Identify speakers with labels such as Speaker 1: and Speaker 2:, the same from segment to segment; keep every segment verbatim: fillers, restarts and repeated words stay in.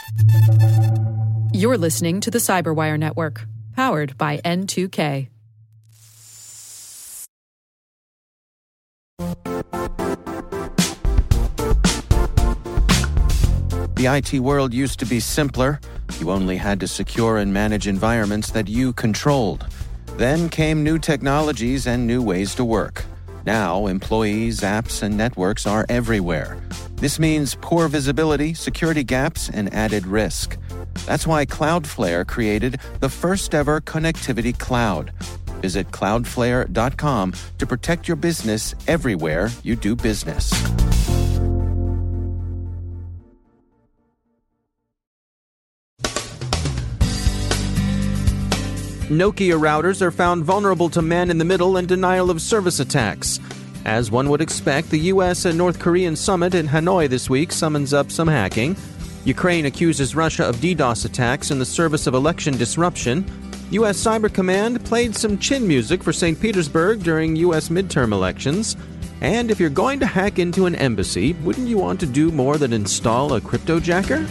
Speaker 1: You're listening to the Cyberwire Network, powered by N two K.
Speaker 2: The I T world used to be simpler. You only had to secure and manage environments that you controlled. Then came new technologies and new ways to work. Now, employees, apps, and networks are everywhere. This means poor visibility, security gaps, and added risk. That's why Cloudflare created the first-ever connectivity cloud. Visit cloudflare dot com to protect your business everywhere you do business.
Speaker 3: Nokia routers are found vulnerable to man-in-the-middle and denial-of-service attacks. As one would expect, the U S and North Korean summit in Hanoi this week summons up some hacking. Ukraine accuses Russia of DDoS attacks in the service of election disruption. U S Cyber Command played some chin music for Saint Petersburg during U S midterm elections. And if you're going to hack into an embassy, wouldn't you want to do more than install a cryptojacker?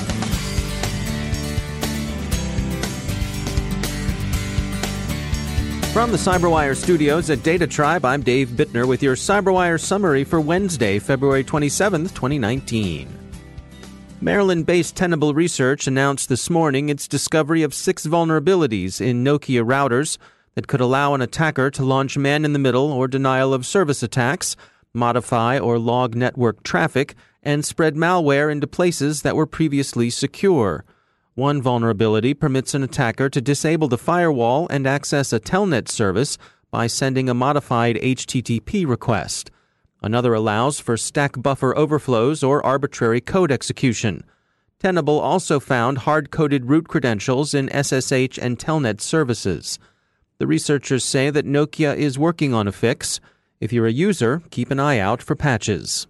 Speaker 3: From the Cyberwire studios at Data Tribe, I'm Dave Bittner with your Cyberwire summary for Wednesday, February twenty-seventh, twenty nineteen. Maryland-based Tenable Research announced this morning its discovery of six vulnerabilities in Nokia routers that could allow an attacker to launch man-in-the-middle or denial-of-service attacks, modify or log network traffic, and spread malware into places that were previously secure. One vulnerability permits an attacker to disable the firewall and access a telnet service by sending a modified H T T P request. Another allows for stack buffer overflows or arbitrary code execution. Tenable also found hard-coded root credentials in S S H and telnet services. The researchers say that Nokia is working on a fix. If you're a user, keep an eye out for patches.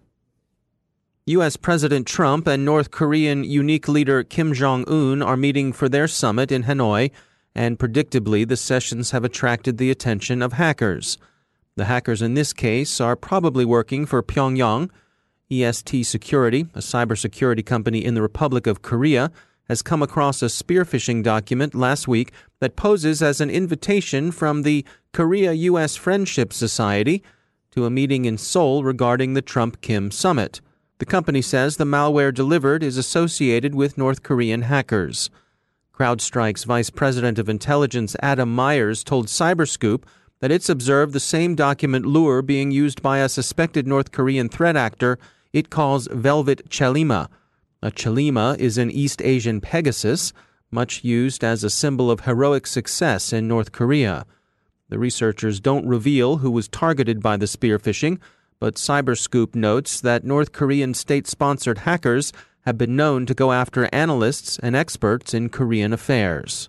Speaker 3: U S President Trump and North Korean unique leader Kim Jong-un are meeting for their summit in Hanoi, and predictably the sessions have attracted the attention of hackers. The hackers in this case are probably working for Pyongyang. E S T Security, a cybersecurity company in the Republic of Korea, has come across a spearphishing document last week that poses as an invitation from the Korea-U S Friendship Society to a meeting in Seoul regarding the Trump-Kim summit. The company says the malware delivered is associated with North Korean hackers. CrowdStrike's Vice President of Intelligence Adam Myers told Cyberscoop that it's observed the same document lure being used by a suspected North Korean threat actor it calls Velvet Chalima. A Chalima is an East Asian Pegasus, much used as a symbol of heroic success in North Korea. The researchers don't reveal who was targeted by the spearphishing, but Cyberscoop notes that North Korean state-sponsored hackers have been known to go after analysts and experts in Korean affairs.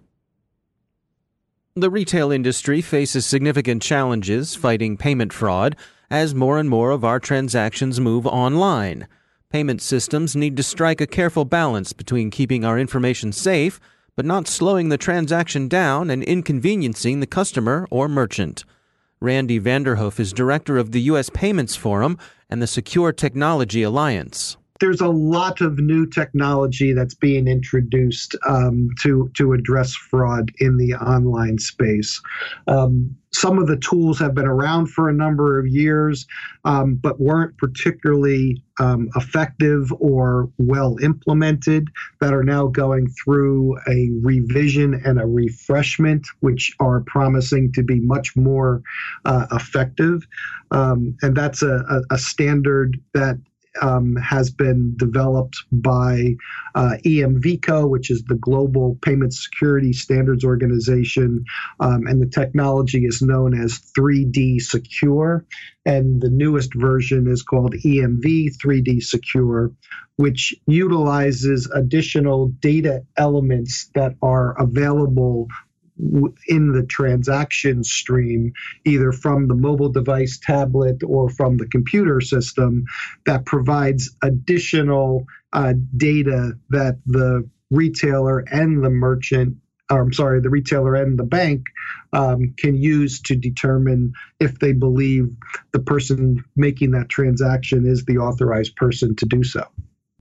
Speaker 3: The retail industry faces significant challenges fighting payment fraud as more and more of our transactions move online. Payment systems need to strike a careful balance between keeping our information safe, but not slowing the transaction down and inconveniencing the customer or merchant. Randy Vanderhoof is director of the U S Payments Forum and the Secure Technology Alliance.
Speaker 4: There's a lot of new technology that's being introduced um, to, to address fraud in the online space. Um, some of the tools have been around for a number of years, um, but weren't particularly um, effective or well implemented, that are now going through a revision and a refreshment, which are promising to be much more uh, effective. Um, and that's a, a, a standard that Um, has been developed by uh, E M V C O, which is the Global Payment Security Standards Organization, um, and the technology is known as three D Secure, and the newest version is called E M V three D Secure, which utilizes additional data elements that are available in the transaction stream, either from the mobile device, tablet, or from the computer system, that provides additional uh, data that the retailer and the merchant, or I'm sorry, the retailer and the bank um, can use to determine if they believe the person making that transaction is the authorized person to do so.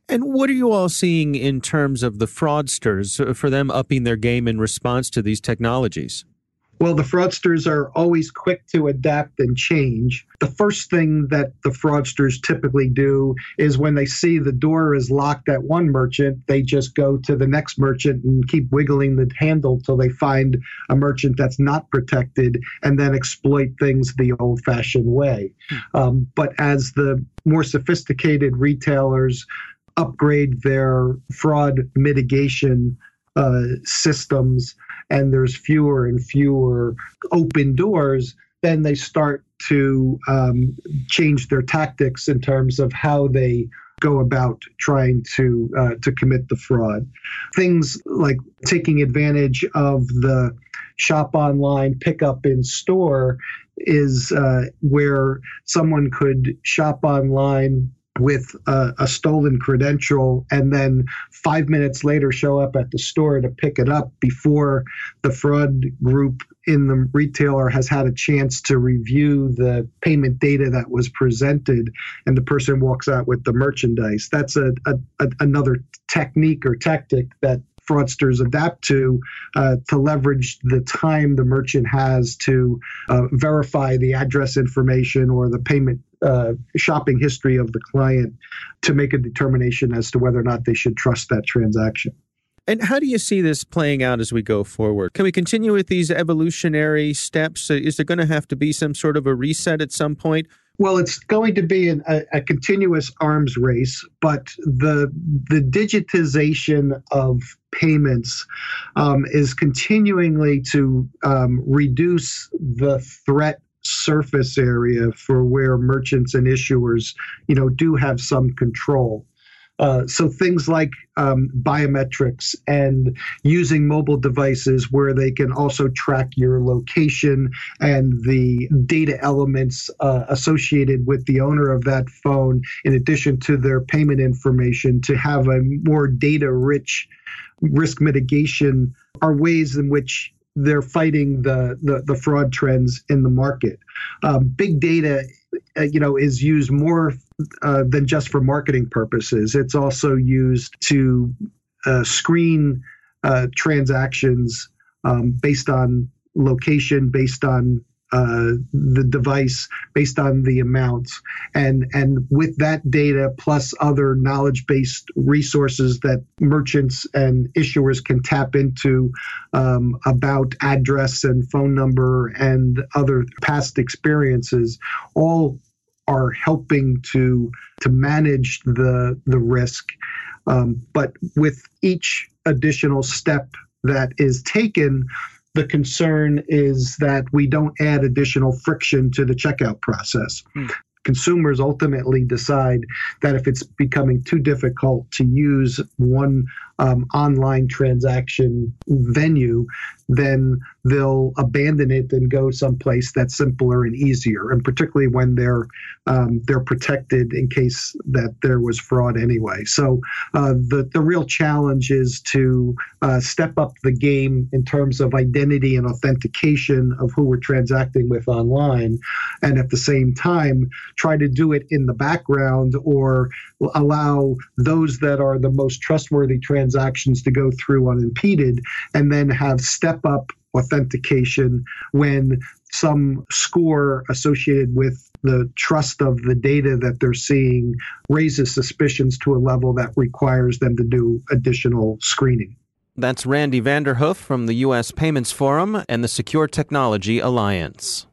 Speaker 3: And what are you all seeing in terms of the fraudsters, for them upping their game in response to these technologies?
Speaker 4: Well, the fraudsters are always quick to adapt and change. The first thing that the fraudsters typically do is when they see the door is locked at one merchant, they just go to the next merchant and keep wiggling the handle till they find a merchant that's not protected and then exploit things the old-fashioned way. Um, but as the more sophisticated retailers upgrade their fraud mitigation uh, systems, and there's fewer and fewer open doors, then they start to um, change their tactics in terms of how they go about trying to uh, to commit the fraud. Things like taking advantage of the shop online, pick up in store is uh, where someone could shop online with a, a stolen credential and then five minutes later show up at the store to pick it up before the fraud group in the retailer has had a chance to review the payment data that was presented, and the person walks out with the merchandise. That's a, a, a another technique or tactic that fraudsters adapt to uh, to leverage the time the merchant has to uh, verify the address information or the payment uh, shopping history of the client to make a determination as to whether or not they should trust that transaction.
Speaker 3: And how do you see this playing out as we go forward? Can we continue with these evolutionary steps? Is there going to have to be some sort of a reset at some point?
Speaker 4: Well, it's going to be an, a, a continuous arms race, but the the digitization of payments um, is continuingly to um, reduce the threat surface area for where merchants and issuers, you know, do have some control. Uh, so things like um, biometrics and using mobile devices where they can also track your location and the data elements uh, associated with the owner of that phone, in addition to their payment information, to have a more data-rich risk mitigation, are ways in which they're fighting the, the, the fraud trends in the market. Um, big data, uh, you know, is used more uh, than just for marketing purposes. It's also used to uh, screen uh, transactions um, based on location, based on uh, the device, based on the amounts. And, and with that data, plus other knowledge-based resources that merchants and issuers can tap into um, about address and phone number and other past experiences, all are helping to to manage the the risk. Um, but with each additional step that is taken, the concern is that we don't add additional friction to the checkout process. Hmm. Consumers ultimately decide that if it's becoming too difficult to use one um, online transaction venue, then they'll abandon it and go someplace that's simpler and easier, and particularly when they're um, they're protected in case that there was fraud anyway. So uh, the, the real challenge is to uh, step up the game in terms of identity and authentication of who we're transacting with online, and at the same time try to do it in the background or allow those that are the most trustworthy transactions to go through unimpeded, and then have step-up authentication when some score associated with the trust of the data that they're seeing raises suspicions to a level that requires them to do additional screening.
Speaker 3: That's Randy Vanderhoof from the U S Payments Forum and the Secure Technology Alliance.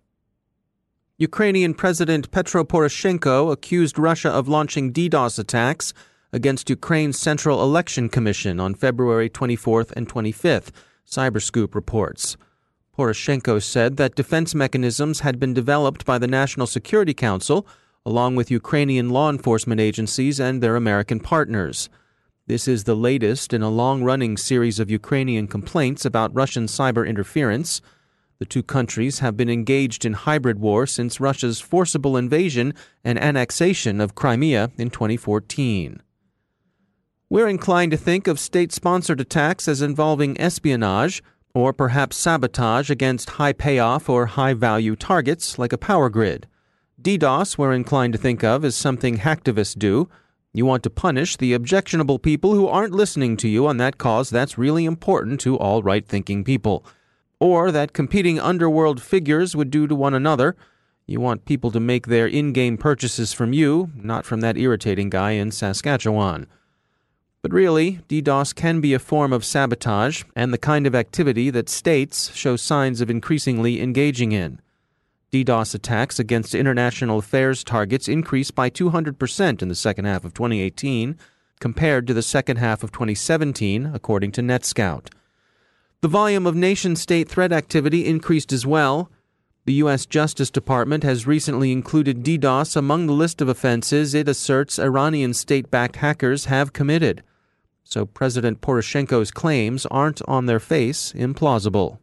Speaker 3: Ukrainian President Petro Poroshenko accused Russia of launching DDoS attacks against Ukraine's Central Election Commission on February twenty-fourth and twenty-fifth, Cyberscoop reports. Poroshenko said that defense mechanisms had been developed by the National Security Council, along with Ukrainian law enforcement agencies and their American partners. This is the latest in a long-running series of Ukrainian complaints about Russian cyber interference. The two countries have been engaged in hybrid war since Russia's forcible invasion and annexation of Crimea in twenty fourteen. We're inclined to think of state-sponsored attacks as involving espionage or perhaps sabotage against high-payoff or high-value targets like a power grid. DDoS we're inclined to think of as something hacktivists do. You want to punish the objectionable people who aren't listening to you on that cause that's really important to all right-thinking people, or that competing underworld figures would do to one another. You want people to make their in-game purchases from you, not from that irritating guy in Saskatchewan. But really, DDoS can be a form of sabotage and the kind of activity that states show signs of increasingly engaging in. DDoS attacks against international affairs targets increased by two hundred percent in the second half of twenty eighteen compared to the second half of twenty seventeen, according to NetScout. The volume of nation-state threat activity increased as well. The U S Justice Department has recently included DDoS among the list of offenses it asserts Iranian state-backed hackers have committed. So President Poroshenko's claims aren't on their face implausible.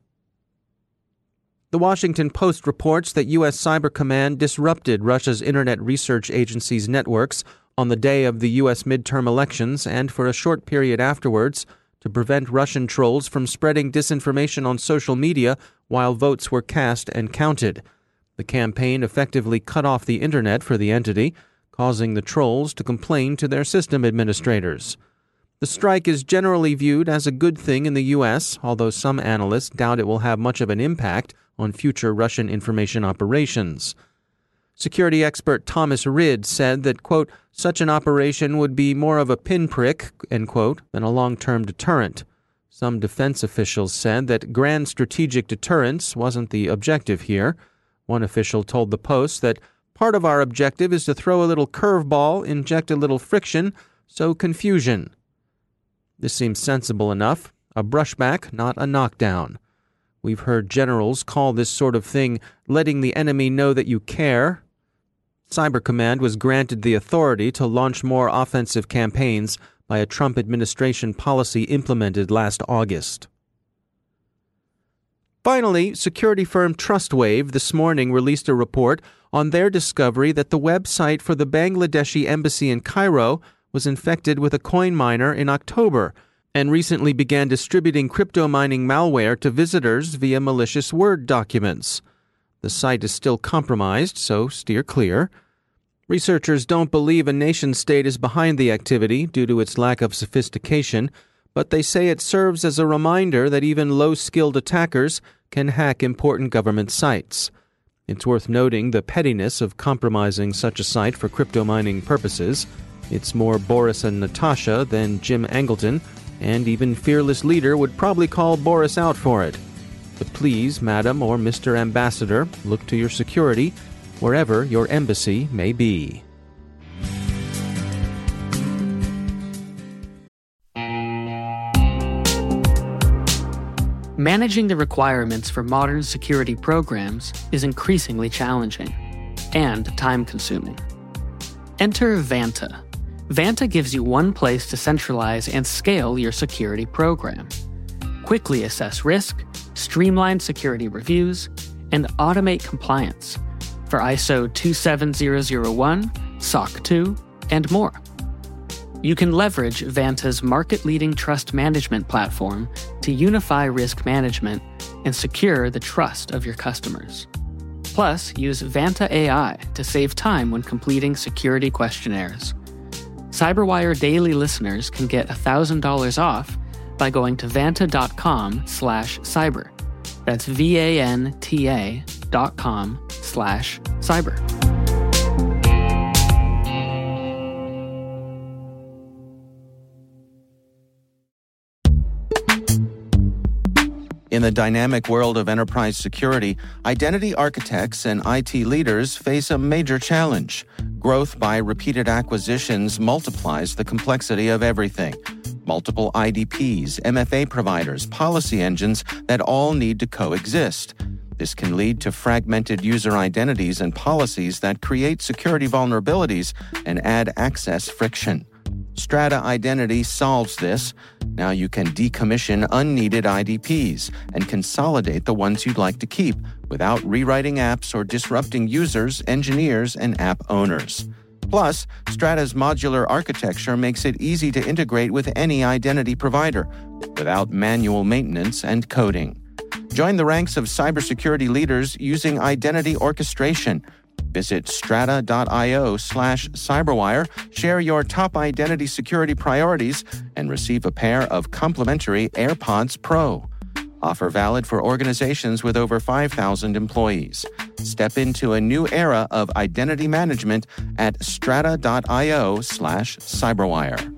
Speaker 3: The Washington Post reports that U S Cyber Command disrupted Russia's Internet Research Agency's networks on the day of the U S midterm elections and for a short period afterwards to prevent Russian trolls from spreading disinformation on social media while votes were cast and counted. The campaign effectively cut off the Internet for the entity, causing the trolls to complain to their system administrators. The strike is generally viewed as a good thing in the U S, although some analysts doubt it will have much of an impact on future Russian information operations. Security expert Thomas Rid said that, quote, such an operation would be more of a pinprick, end quote, than a long-term deterrent. Some defense officials said that grand strategic deterrence wasn't the objective here. One official told the Post that part of our objective is to throw a little curveball, inject a little friction, sow confusion. This seems sensible enough. A brushback, not a knockdown. We've heard generals call this sort of thing letting the enemy know that you care. Cyber Command was granted the authority to launch more offensive campaigns by a Trump administration policy implemented last August. Finally, security firm Trustwave this morning released a report on their discovery that the website for the Bangladeshi embassy in Cairo was infected with a coin miner in October and recently began distributing crypto mining malware to visitors via malicious Word documents. The site is still compromised, so steer clear. Researchers don't believe a nation-state is behind the activity due to its lack of sophistication, but they say it serves as a reminder that even low-skilled attackers can hack important government sites. It's worth noting the pettiness of compromising such a site for crypto mining purposes. It's more Boris and Natasha than Jim Angleton, and even Fearless Leader would probably call Boris out for it. But please, Madam or Mister Ambassador, look to your security, wherever your embassy may be.
Speaker 5: Managing the requirements for modern security programs is increasingly challenging and time-consuming. Enter Vanta. Vanta gives you one place to centralize and scale your security program. Quickly assess risk, streamline security reviews, and automate compliance for I S O two seven zero zero one, S O C two, and more. You can leverage Vanta's market-leading trust management platform to unify risk management and secure the trust of your customers. Plus, use Vanta A I to save time when completing security questionnaires. CyberWire Daily listeners can get one thousand dollars off by going to vanta.com slash cyber. That's V-A-N-T-A dot com slash cyber.
Speaker 2: In the dynamic world of enterprise security, identity architects and I T leaders face a major challenge. Growth by repeated acquisitions multiplies the complexity of everything. Multiple I D Ps, M F A providers, policy engines that all need to coexist. This can lead to fragmented user identities and policies that create security vulnerabilities and add access friction. Strata Identity solves this. Now you can decommission unneeded I D Ps and consolidate the ones you'd like to keep without rewriting apps or disrupting users, engineers, and app owners. Plus, Strata's modular architecture makes it easy to integrate with any identity provider without manual maintenance and coding. Join the ranks of cybersecurity leaders using identity orchestration. Visit strata.io slash cyberwire, share your top identity security priorities, and receive a pair of complimentary AirPods Pro. Offer valid for organizations with over five thousand employees. Step into a new era of identity management at strata.io slash cyberwire.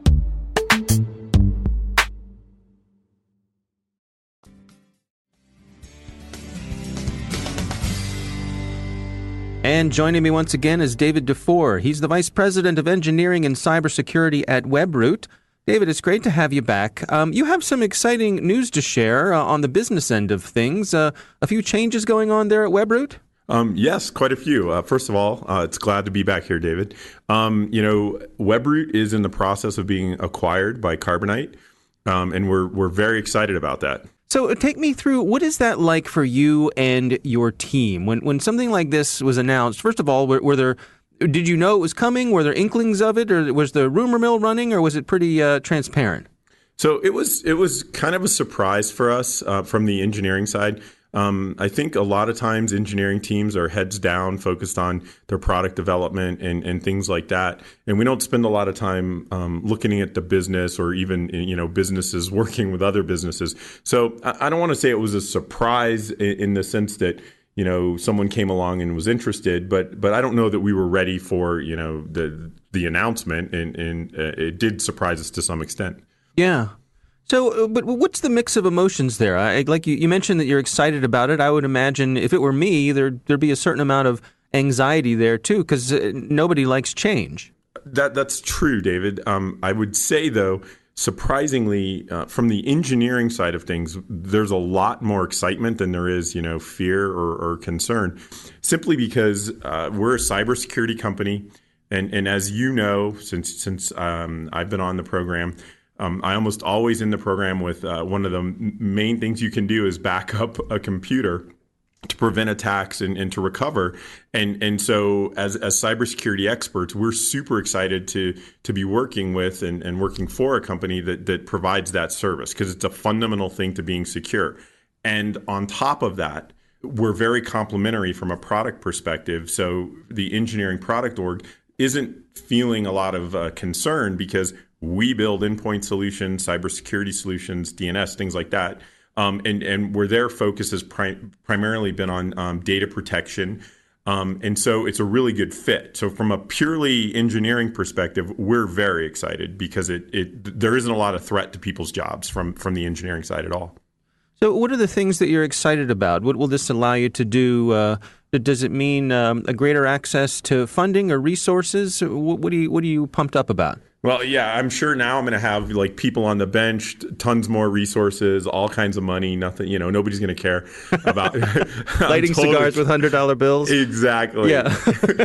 Speaker 3: And joining me once again is David Dufour. He's the Vice President of Engineering and Cybersecurity at Webroot. David, it's great to have you back. Um, you have some exciting news to share uh, on the business end of things. Uh, a few changes going on there at Webroot?
Speaker 6: Um, yes, quite a few. Uh, first of all, uh, it's glad to be back here, David. Um, you know, Webroot is in the process of being acquired by Carbonite, um, and we're we're very excited about that.
Speaker 3: So take me through, what is that like for you and your team? When when something like this was announced, first of all, were, were there, did you know it was coming? Were there inklings of it? Or was the rumor mill running? Or was it pretty uh, transparent?
Speaker 6: So it was it was kind of a surprise for us uh, from the engineering side. Um, I think a lot of times engineering teams are heads down, focused on their product development and, and things like that. And we don't spend a lot of time um, looking at the business or even, you know, businesses working with other businesses. So I, I don't want to say it was a surprise in, in the sense that, you know, someone came along and was interested, but but I don't know that we were ready for, you know, the the announcement, and, and uh, it did surprise us to some extent.
Speaker 3: Yeah. So, but what's the mix of emotions there? I, like you, you mentioned that you're excited about it. I would imagine if it were me, there, there'd be a certain amount of anxiety there too, because nobody likes change.
Speaker 6: That that's true, David. Um, I would say, though, surprisingly, uh, from the engineering side of things, there's a lot more excitement than there is, you know, fear or, or concern, simply because uh, we're a cybersecurity company, and and as you know, since since um, I've been on the program. Um, I almost always in the program with uh, one of the m- main things you can do is back up a computer to prevent attacks and, and to recover. And and so as as cybersecurity experts, we're super excited to to be working with and, and working for a company that that provides that service, because it's a fundamental thing to being secure. And on top of that, we're very complementary from a product perspective. So the engineering product org isn't feeling a lot of uh, concern, because we build endpoint solutions, cybersecurity solutions, D N S, things like that. Um, and, and where their focus has pri- primarily been on um, data protection. Um, and so it's a really good fit. So from a purely engineering perspective, we're very excited, because it, it there isn't a lot of threat to people's jobs from, from the engineering side at all.
Speaker 3: So what are the things that you're excited about? What will this allow you to do? Uh, does it mean um, a greater access to funding or resources? What, what, are you, what are you pumped up about?
Speaker 6: Well, yeah, I'm sure now I'm going to have like people on the bench, tons more resources, all kinds of money, nothing, you know, nobody's going to care about
Speaker 3: lighting totally, cigars with one hundred dollar bills.
Speaker 6: Exactly.
Speaker 3: Yeah.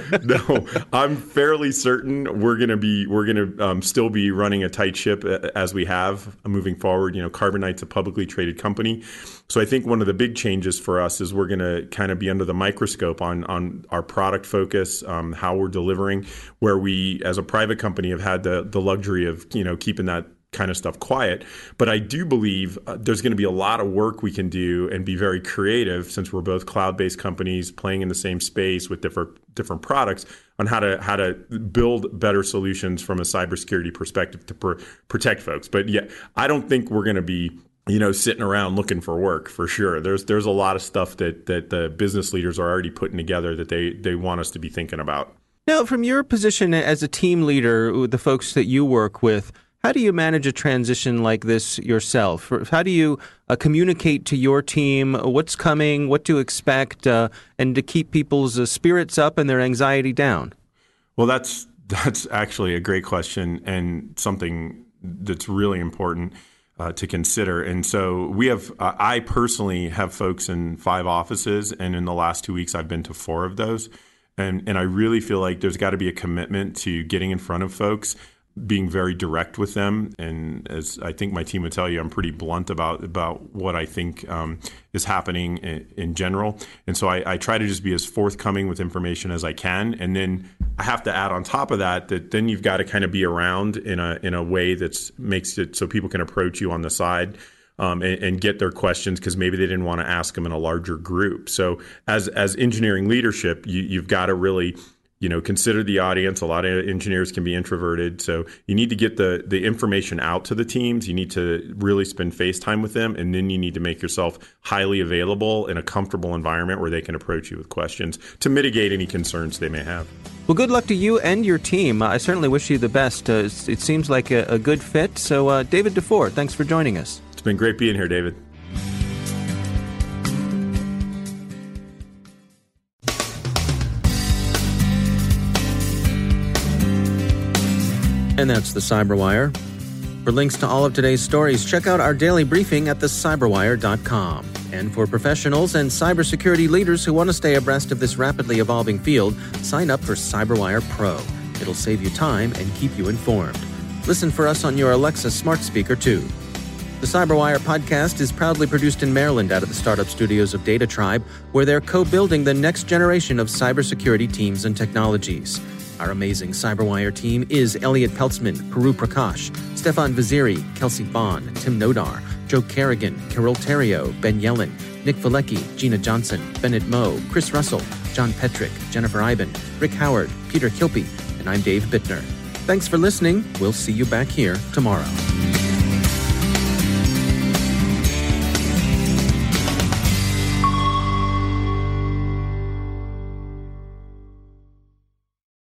Speaker 6: No, I'm fairly certain we're going to be, we're going to um, still be running a tight ship as we have moving forward. You know, Carbonite's a publicly traded company. So I think one of the big changes for us is we're going to kind of be under the microscope on on our product focus, um, how we're delivering, where we as a private company have had the the luxury of, you know, keeping that kind of stuff quiet. But I do believe uh, there's going to be a lot of work we can do and be very creative, since we're both cloud-based companies playing in the same space with different different products, on how to how to build better solutions from a cybersecurity perspective to pr- protect folks. But yeah, I don't think we're going to be, you know, sitting around looking for work, for sure. There's there's a lot of stuff that that the business leaders are already putting together that they they want us to be thinking about.
Speaker 3: Now, from your position as a team leader with the folks that you work with, how do you manage a transition like this yourself? How do you uh, communicate to your team what's coming, what to expect, uh, and to keep people's uh, spirits up and their anxiety down?
Speaker 6: Well, that's that's actually a great question, and something that's really important Uh, to consider. And so we have, uh, I personally have folks in five offices, and in the last two weeks, I've been to four of those. And, and I really feel like there's got to be a commitment to getting in front of folks, being very direct with them. And as I think my team would tell you, I'm pretty blunt about, about what I think um, is happening in, in general. And so I, I try to just be as forthcoming with information as I can. And then I have to add on top of that, that then you've got to kind of be around in a in a way that makes it so people can approach you on the side. um, and, and get their questions because maybe they didn't want to ask them in a larger group. So as as engineering leadership, you, you've got to really you know, consider the audience. A lot of engineers can be introverted. So you need to get the, the information out to the teams. You need to really spend face time with them. And then you need to make yourself highly available in a comfortable environment where they can approach you with questions to mitigate any concerns they may have.
Speaker 3: Well, good luck to you and your team. I certainly wish you the best. Uh, it seems like a, a good fit. So, uh, David DeFore, thanks for joining us.
Speaker 6: It's been great being here, David.
Speaker 3: And that's the Cyberwire. For links to all of today's stories, check out our daily briefing at the cyberwire dot com. And for professionals and cybersecurity leaders who want to stay abreast of this rapidly evolving field, sign up for Cyberwire Pro. It'll save you time and keep you informed. Listen for us on your Alexa smart speaker, too. The Cyberwire podcast is proudly produced in Maryland out of the startup studios of Data Tribe, where they're co-building the next generation of cybersecurity teams and technologies. Our amazing Cyberwire team is Elliot Peltzman, Puru Prakash, Stefan Vaziri, Kelsey Bond, Tim Nodar, Joe Kerrigan, Carol Terrio, Ben Yellen, Nick Valecki, Gina Johnson, Bennett Moe, Chris Russell, John Petrick, Jennifer Iben, Rick Howard, Peter Kilpie, and I'm Dave Bittner. Thanks for listening. We'll see you back here tomorrow.